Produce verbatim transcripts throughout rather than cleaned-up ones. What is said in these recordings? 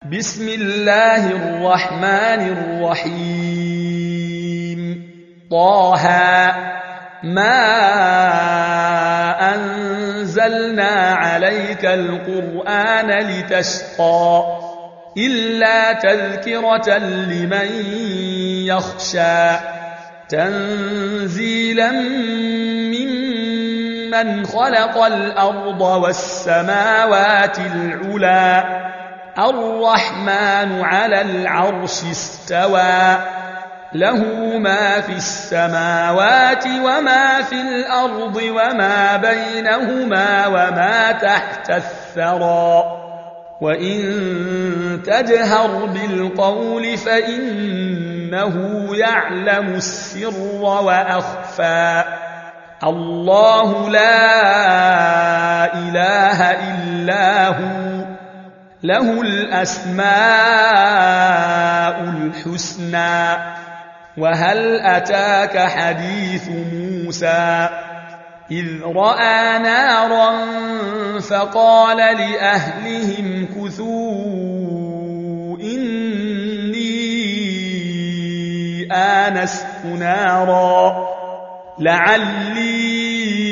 بسم الله الرحمن الرحيم طه ما أنزلنا عليك القرآن لتشقى إلا تذكرة لمن يخشى تنزيلا ممن خلق الأرض والسماوات العلى الرحمن على العرش استوى له ما في السماوات وما في الأرض وما بينهما وما تحت الثرى وإن تجهر بالقول فإنه يعلم السر وأخفى الله لا إله إلا هو له الأسماء الحسنى وهل أتاك حديث موسى إذ رأى نارا فقال لأهلهم كثوا إني آنست نارا لعلي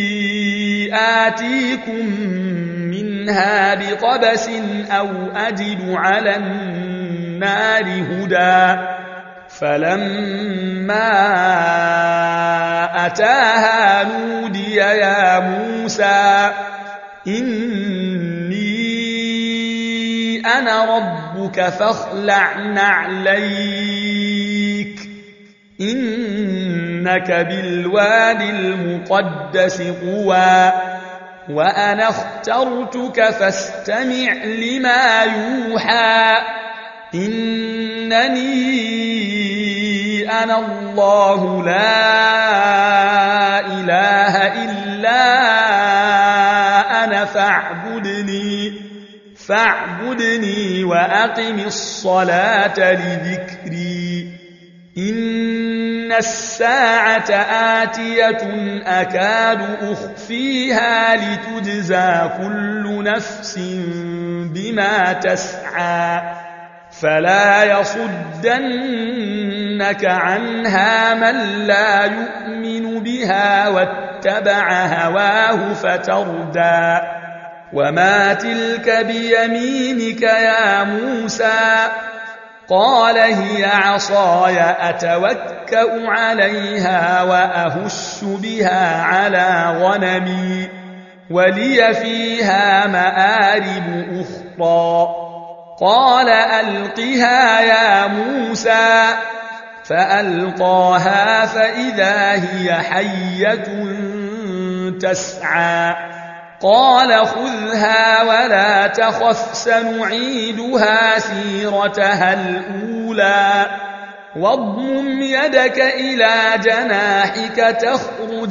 آتيكم منها بقبس أو أجد على النار هدى فلما أتاها نودي يا موسى إني أنا ربك فاخلع نعليك إنك بالوادي المقدس طوى وأنا اخترتك فاستمع لما يوحى إنني أنا الله لا إله إلا أنا فاعبدني فاعبدني وأقم الصلاة لذكري إن الساعة آتية أكاد أخفيها لتجزى كل نفس بما تسعى فلا يصدنك عنها من لا يؤمن بها واتبع هواه فتردى وما تلك بيمينك يا موسى قال هي عصاي أتوكأ عليها وأهش بها على غنمي ولي فيها مآرب أخرى قال ألقها يا موسى فألقاها فإذا هي حية تسعى قال خذها ولا تخف سنعيدها سيرتها الأولى واضمم يدك إلى جناحك تخرج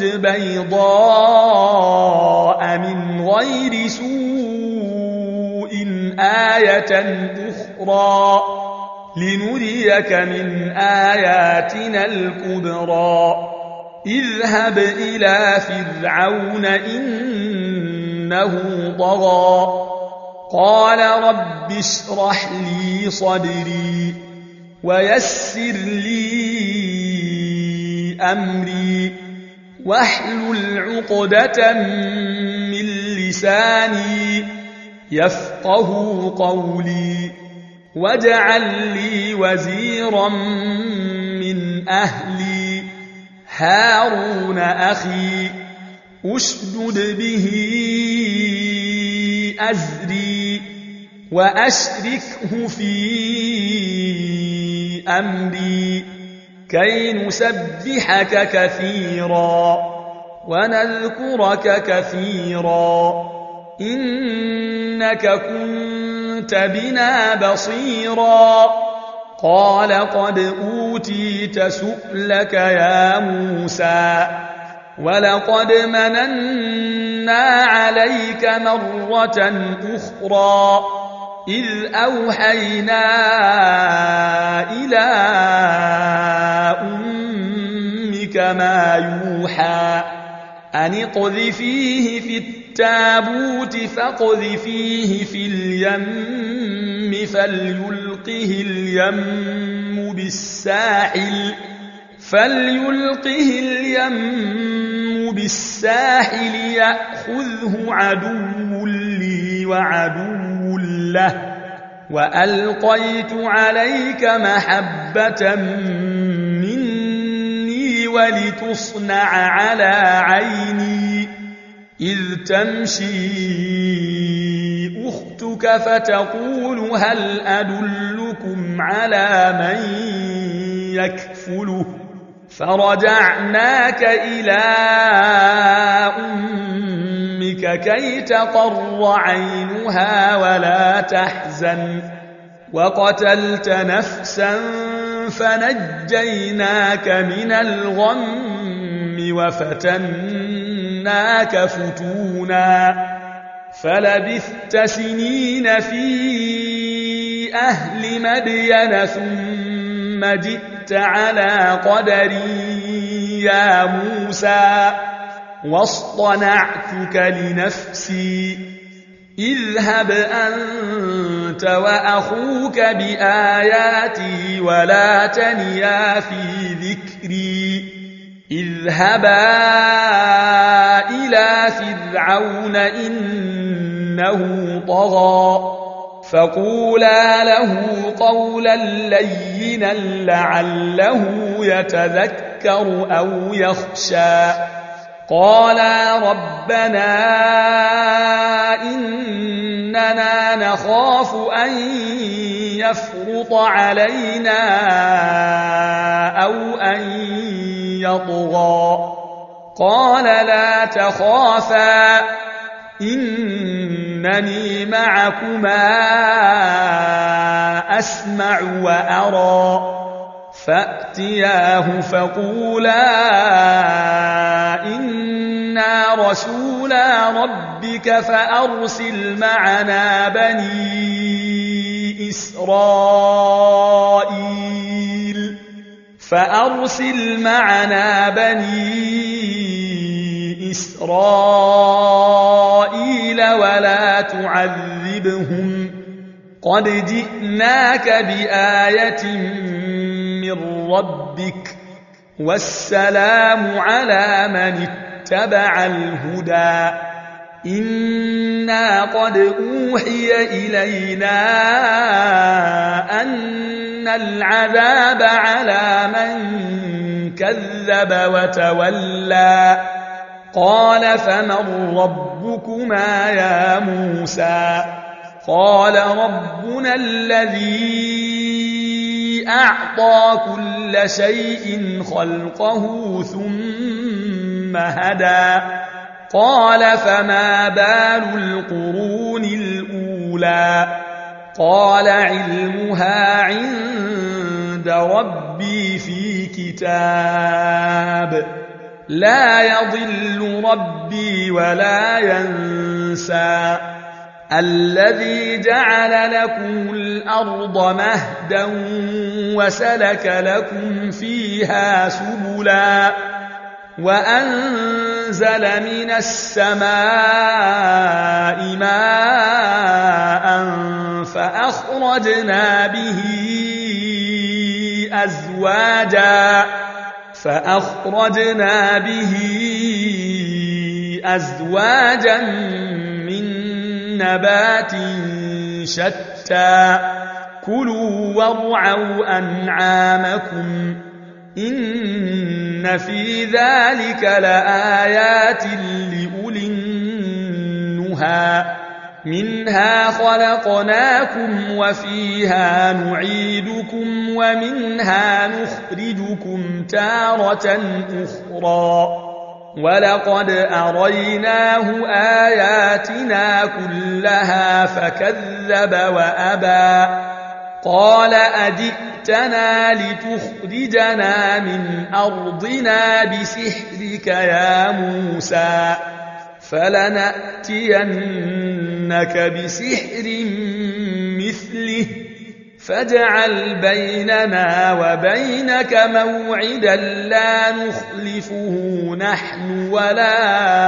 بيضاء من غير سوء آية أخرى لنريك من آياتنا الكبرى اذهب إلى فرعون إنه طغى قال رب اشرح لي صدري ويسر لي أمري واحلل عقدة من لساني يفقه قولي واجعل لي وزيرا من أهلي هارون أخي أشدد به أزري وأشركه في أمري كي نسبحك كثيرا ونذكرك كثيرا إنك كنت بنا بصيرا قال قد أوتيت سؤلك يا موسى ولقد مننا عليك مرة أخرى إذ أوحينا إلى أمك ما يوحى أن اقذفيه في التابوت فاقذفيه في اليم فليلقه اليم بالساحل فليلقه اليم بالساحل يأخذه عدو لي وعدو له وألقيت عليك محبة مني ولتصنع على عيني إذ تمشي أختك فتقول هل أدلكم على من يكفله فرجعناك إلى أمك كي تقر عينها ولا تحزن وقتلت نفسا فنجيناك من الغم وفتناك فتونا فلبثت سنين في أهل مدين ثم جئت على قدري يا موسى واصطنعتك لنفسي اذهب أنت وأخوك بآياتي ولا تنيا في ذكري اذهبا إلى فرعون إنه طغى فقولا له قولا لينا لعله يتذكر أو يخشى قالا ربنا إننا نخاف أن يفرط علينا أو أن يطغى قال لا تخافا إنني معكما أسمع وأرى فأتياه فقولا إنا رسولا ربك فأرسل معنا بني إسرائيل فأرسل معنا بني إسرائيل ولا تعذبهم قد جئناك بآية من ربك والسلام على من اتبع الهدى إنا قد أوحي إلينا أن العذاب على من كذب وتولى قال فمن ربكما يا موسى قال ربنا الذي أعطى كل شيء خلقه ثم هدى قال فما بال القرون الأولى قال علمها عند ربي في كتاب لا يضل ربي ولا ينسى الذي جعل لكم الأرض مهدا وسلك لكم فيها سبلا وأنزل من السماء ماء فأخرجنا به أزواجا فأخرجنا به أزواجا من نبات شتى كلوا وارعوا أنعامكم إن في ذلك لآيات لأولي النهى منها خلقناكم وفيها نعيدكم ومنها نخرجكم تارة أخرى ولقد أريناه آياتنا كلها فكذب وأبى قال أجئتنا لتخرجنا من أرضنا بسحرك يا موسى فلنأتينك بسحر مثله فاجعل بيننا وبينك موعدا لا نخلفه نحن ولا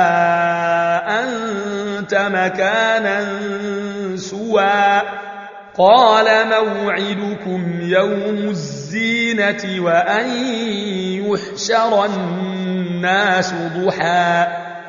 أنت مكانا سوى قال موعدكم يوم الزينة وأن يحشر الناس ضحى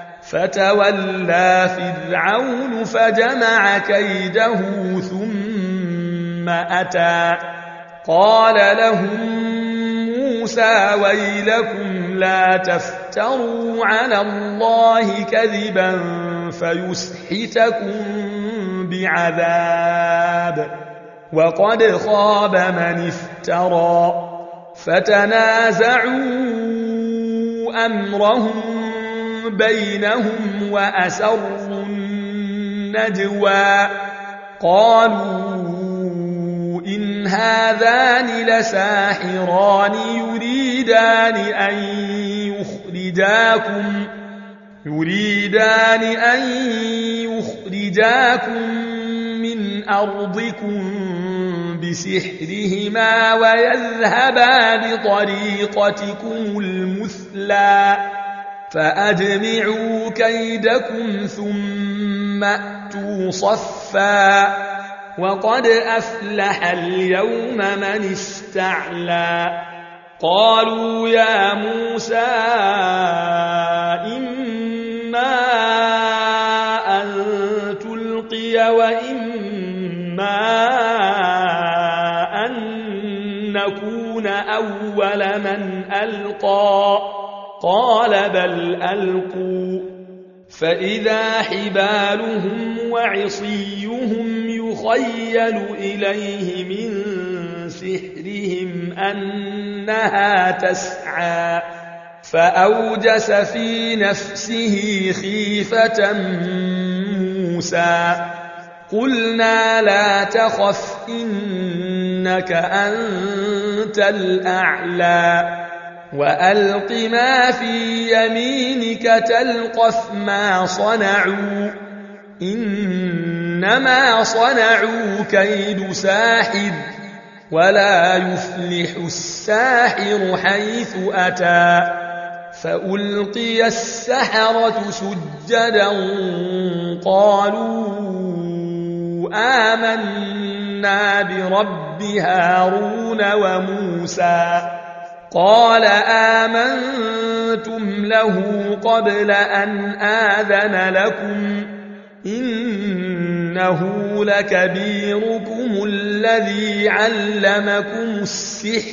فتولى فرعون فجمع كيده ثم أتى قال لهم موسى ويلكم لا تفتروا على الله كذبا فيسحتكم بعذاب وقد خاب من افترى فتنازعوا أمرهم بينهم وأسروا النجوى قالوا إن هذان لساحران يريدان أن يخرجاكم يريدان أن يخرجاكم من أرضكم بسحرهما ويذهبا بطريقتكم المثلى فأجمعوا كيدكم ثم أتوا صفا وقد أفلح اليوم من استعلى قالوا يا موسى إما أن تلقي وإما أن نكون أول من ألقى قال بل ألقوا فإذا حبالهم وعصيهم يخيل إليه من سحرهم أنها تسعى فأوجس في نفسه خيفة موسى قلنا لا تخف إنك أنت الأعلى وألق ما في يمينك تلقف ما صنعوا إنما صنعوا كيد ساحر ولا يفلح الساحر حيث أتى فألقي السحرة سجدا قالوا آمنا برب هارون وموسى قال آمنتم له قبل أن آذن لكم إنه لكبيركم الذي علمكم السحر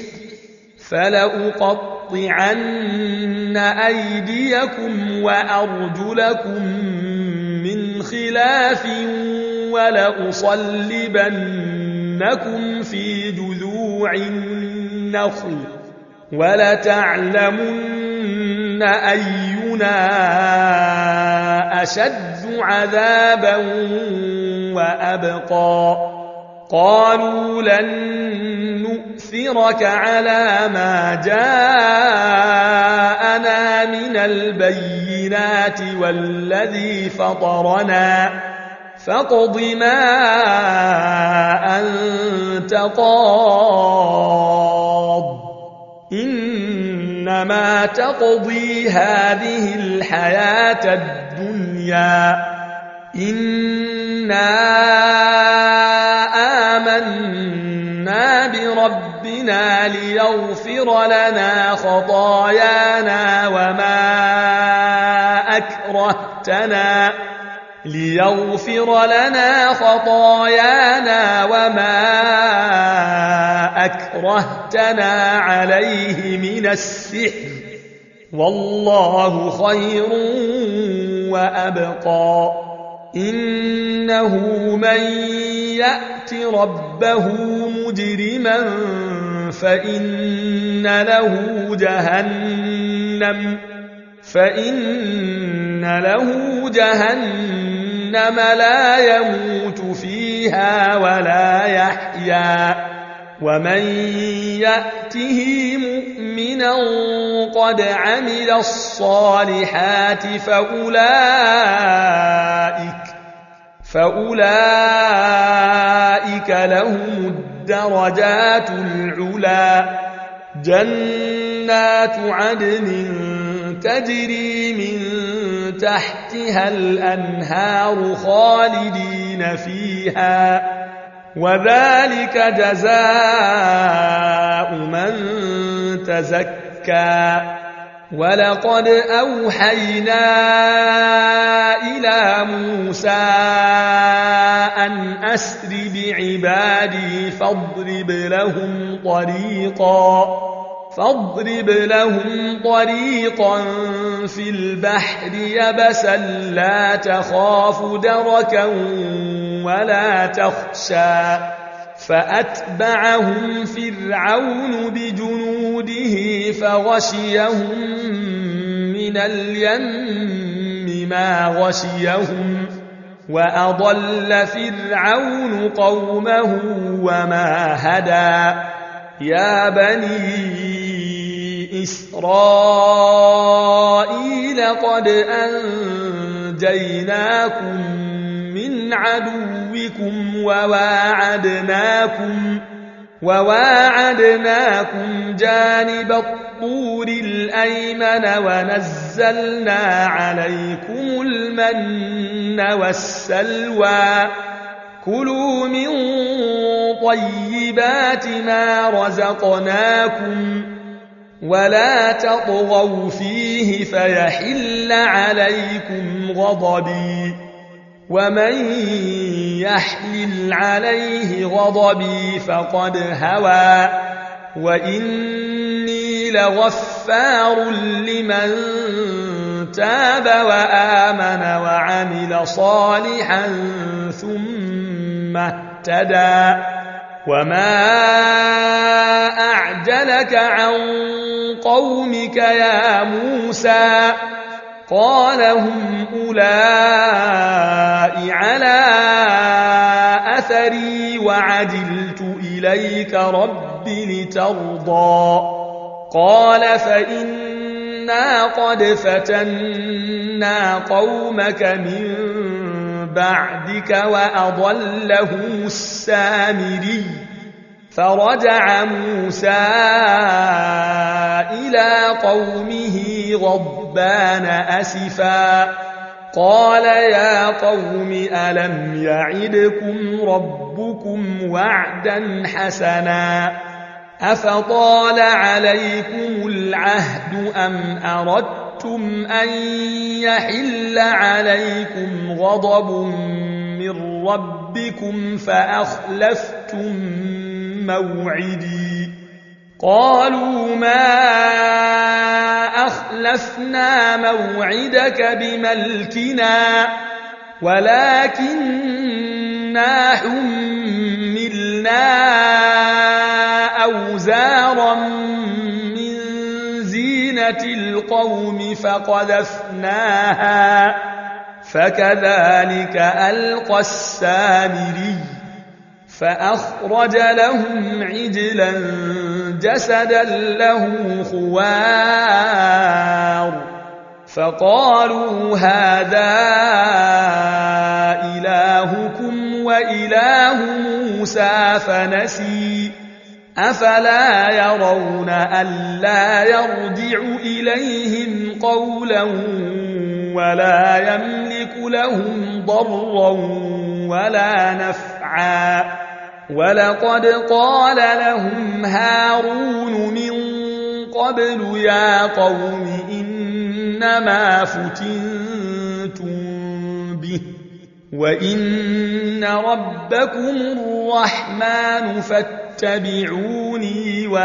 فلأقطعن أيديكم وأرجلكم من خلاف ولأصلبنكم في جذوع النخل ولتعلمن أينا أشد عذابا وأبقى قالوا لن نؤثرك على ما جاءنا من البينات والذي فطرنا فاقض ما أنت قاض إنما تقضي هذه الحياة الدنيا إنا آمنا بربنا ليغفر لنا خطايانا وما أكرهتنا ليغفر لنا خطايانا وما أكرهتنا عليه من السحر والله خير وأبقى إنه من يأت ربه مجرما فإن له جهنم فإن له جهنم لا يموت فيها ولا يحيا ومن يأته مؤمنا قد عمل الصالحات فأولئك فأولئك لهم الدرجات العلى جنات عدن تجري من تحتها الأنهار خالدين فيها وذلك جزاء من تزكى ولقد أوحينا إلى موسى أن أسر بعبادي فاضرب لهم طريقا فاضرب لهم طريقا في البحر يبسا لا تخاف دركا ولا تخشى فأتبعهم فرعون بجنوده فغشيهم من اليم ما غشيهم وأضل فرعون قومه وما هدى يا بني إسرائيل قد أنجيناكم من عدوكم وواعدناكم وواعدناكم جانب الطور الأيمن ونزلنا عليكم المن والسلوى كلوا من طيبات ما رزقناكم ولا تطغوا فيه فيحل عليكم غضبي ومن يحلل عليه غضبي فقد هوى وإني لغفار لمن تاب وآمن وعمل صالحا ثم اهتدى وما أعجلك عن قومك يا موسى قال هم أولئك على أثري وعجلت إليك رب لترضى قال فإنا قد فتنا قومك من بعدك وأضلهم السامري فرجع موسى إلى قومه غضبان أسفا قال يا قوم ألم يعدكم ربكم وعدا حسنا أفطال عليكم العهد أم أردتم أن يحل عليكم غضب من ربكم فأخلفتم موعدي قالوا ما أخلفنا موعدك بملكنا ولكننا حملنا أوزارا من زينة القوم فقذفناها فكذلك ألقى السامري فأخرج لهم عجلا جسدا له خوار فقالوا هذا إلهكم وإله موسى فنسي أفلا يرون ألا يرجع إليهم قولا ولا يملك لهم ضرا ولا نفعا ولقد قال لهم هارون من قبل يا قوم إنما فتنتم به وإن ربكم الرحمن فاتبعوني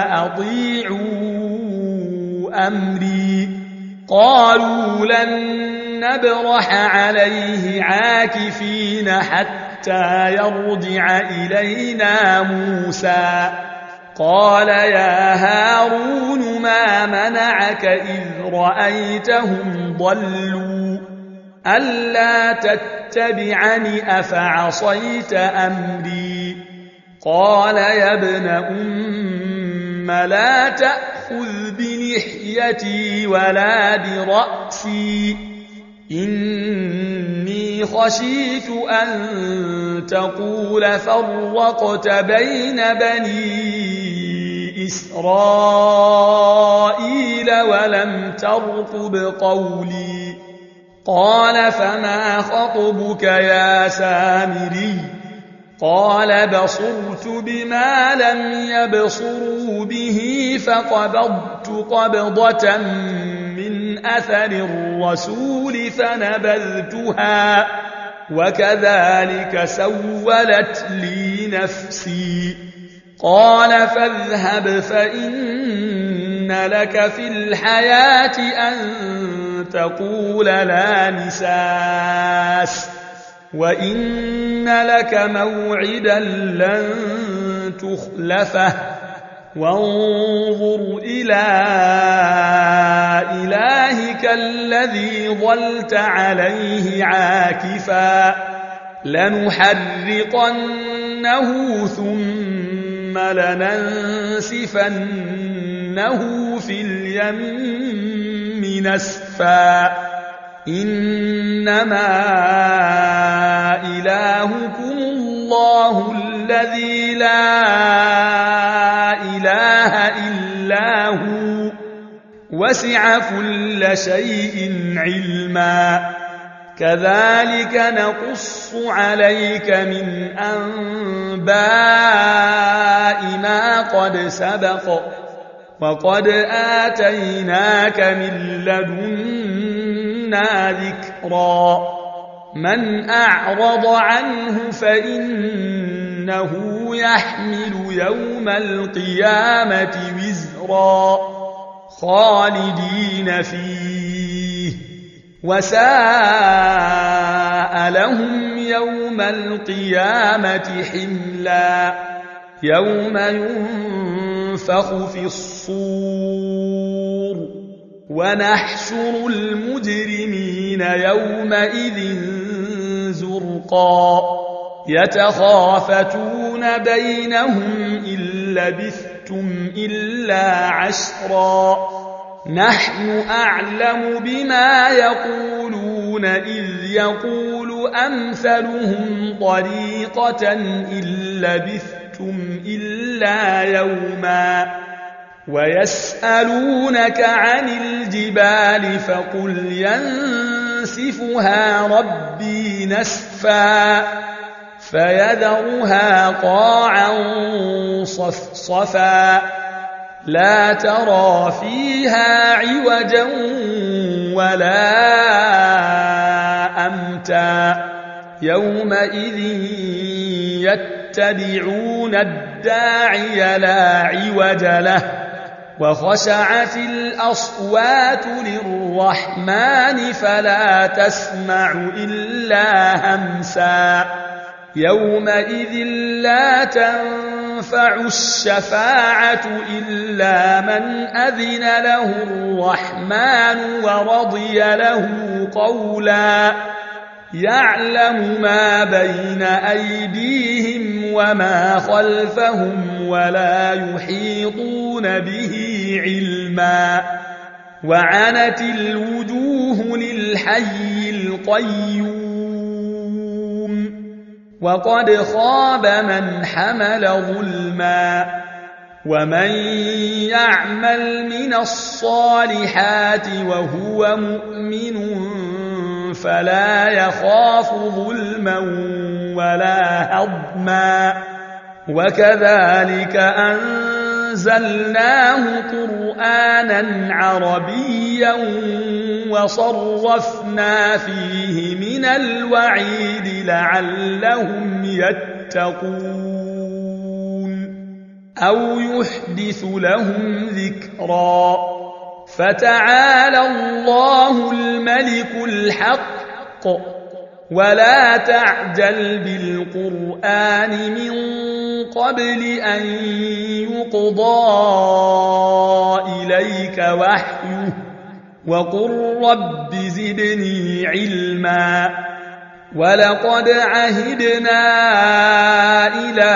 وأطيعوا أمري قالوا لن نبرح عليه عاكفين حتى يرجع إلينا موسى قال يا هارون ما منعك إذ رأيتهم ضلوا ألا تتبعني أفعصيت أمري قال يا ابن أم لا تأخذ بلحيتي ولا برأسي إني خشيت أن تقول فرقت بين بني إسرائيل ولم ترقب قولي قال فما خطبك يا سامري قال بصرت بما لم يبصروا به فقبضت قبضة من أثر الرسول فنبذتها وكذلك سولت لي نفسي قال فاذهب فإن لك في الحياة أن تقول لا مساس وإن لك موعدا لن تخلفه وانظر إلى إلهك الذي ظلت عليه عاكفا لنحرقنه ثم لننسفنه في اليم نسفا إنما إلهكم الله الذي لا إله إلا هو وسع كل شيء علما كذلك نقص عليك من أنباء ما قد سبق وقد آتيناك من لدنا ذكرا من أعرض عنه فإنه يحمل يوم القيامة وزرا خالدين فيه وساء لهم يوم القيامة حملا يوم ينفخ في الصور ونحشر المجرمين يومئذ زرقا يتخافتون بينهم إن لبثتم إلا عشرا نحن أعلم بما يقولون إذ يقول أمثلهم طريقة إن لبثتم إلا يوما ويسألونك عن الجبال فقل ينسفها ربي نسفا فيذرها قاعا صفصفا لا ترى فيها عوجا ولا أمتا يومئذ يتبعون الداعي لا عوج له وخشعت الأصوات للرحمن فلا تسمع إلا همسا يومئذ له تنفع الشفاعة إلا من أذن له الرحمن ورضي له قولا يعلم ما بين أيديهم وما خلفهم ولا يحيطون به علما وعنت الوجوه للحي القيوم وقد خاب من حمل ظلما ومن يعمل من الصالحات وهو مؤمن فلا يخاف ظلما ولا هضما وكذلك أنزلناه قرآنا عربيا وصرفنا فيه من الوعيد لعلهم يتقون أو يحدث لهم ذكرا فتعالى الله الملك الحق ولا تعجل بالقرآن من قبل أن يقضى إليك وحيه وقل رب زدني علما ولقد عهدنا إلى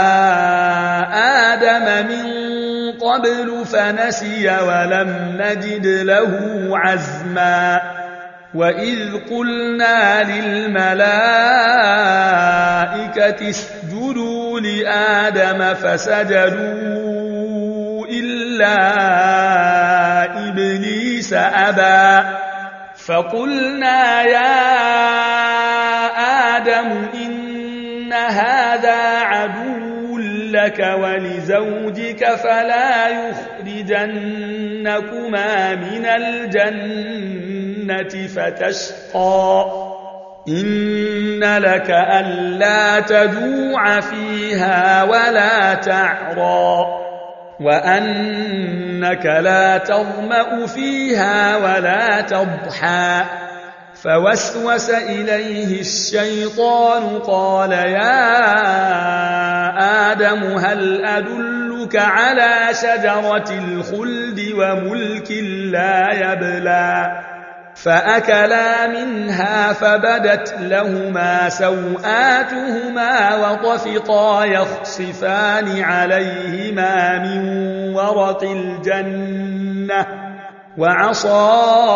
آدم من قبل فنسي ولم نجد له عزما وإذ قلنا للملائكة اسجدوا لآدم فسجدوا إلا إبليس أبى فقلنا يا آدم إن هذا عدو لك ولزوجك فلا يخرجنكما من الجنة فتشقى إن لك ألا تجوع فيها ولا تعرى وأنك لا تظمأ فيها ولا تضحى فوسوس إليه الشيطان قال يا آدم هل أدلك على شجرة الخلد وملك لا يبلى فأكلا منها فبدت لهما سوآتهما وطفقا يخصفان عليهما من ورق الجنة وعصى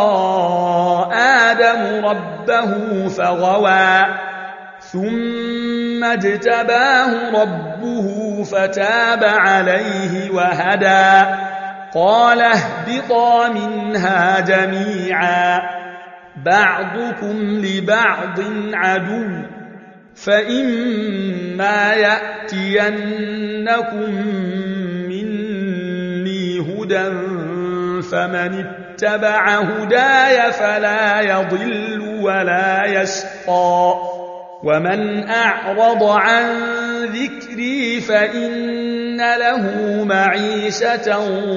آدم ربه فغوى ثم اجتباه ربه فتاب عليه وهدى قال اهبطا منها جميعا بعضكم لبعض عدو فإما يأتينكم مني هدى فمن اتبع هداي فلا يضل ولا يشقى ومن أعرض عن ذكري فإن له معيشة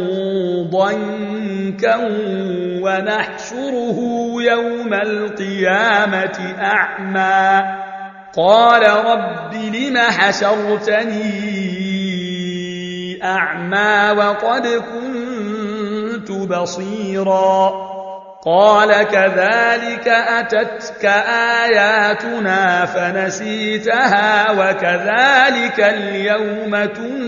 ضنكا ونحشره يوم القيامة أعمى قال رب لم حشرتني أعمى وقد كنت بصيرا قال كذلك أتتك آياتنا فنسيتها وكذلك اليوم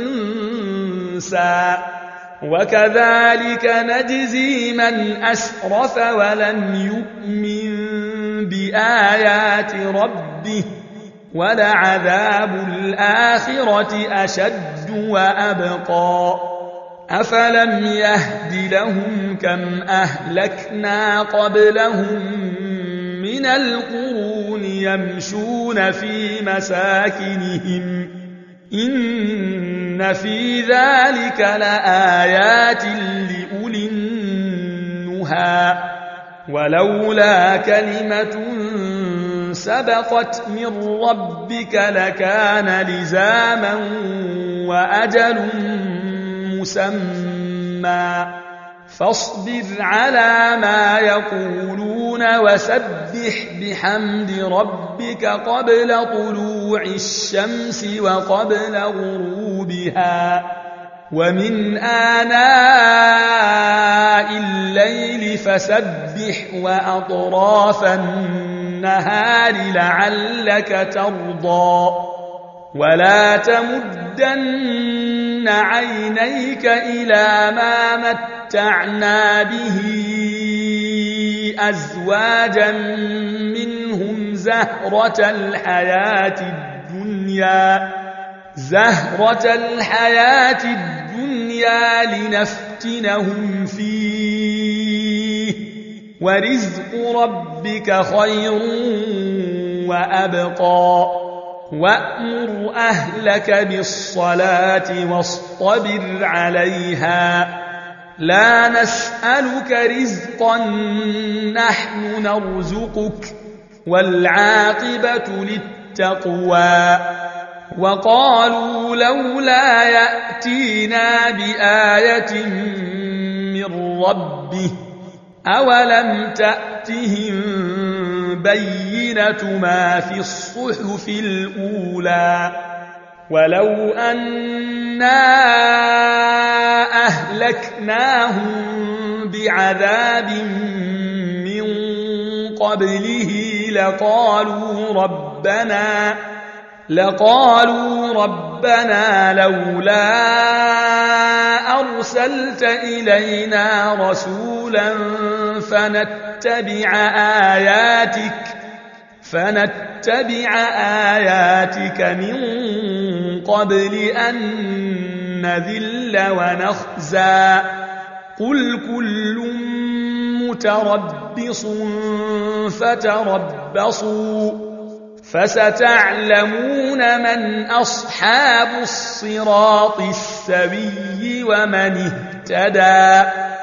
تنسى وكذلك نجزي من أسرف ولم يؤمن بآيات ربه ولعذاب الآخرة أشد وأبقى أفلم يهد لهم كم أهلكنا قبلهم من القرون يمشون في مساكنهم إن في ذلك لآيات لأولي النهى ولولا كلمة سبقت من ربك لكان لزاما وأجل مسمى فاصبر على ما يقولون وسبح بحمد ربك قبل طلوع الشمس وقبل غروبها ومن آناء الليل فسبح وأطراف النهار لعلك ترضى ولا تمدن عينيك إلى ما متعنا به أزواجا منهم زهرة الحياة الدنيا زهرة الحياة الدنيا لنفتنهم فيه ورزق ربك خير وأبقى وأمر أهلك بالصلاة واصطبر عليها لا نسألك رزقا نحن نرزقك والعاقبة للتقوى وقالوا لولا يأتينا بآية من ربه أولم تأتهم بينة ما في الصحف الأولى ولو أنا أهلكناهم بعذاب من قبله لقالوا ربنا لقالوا ربنا لولا أرسلت إلينا رسولا فنتبع آياتك فنتبع آياتك من قبل أن نذل ونخزى قل كل متربص فتربصوا فستعلمون من أصحاب الصراط السوي ومن اهتدى.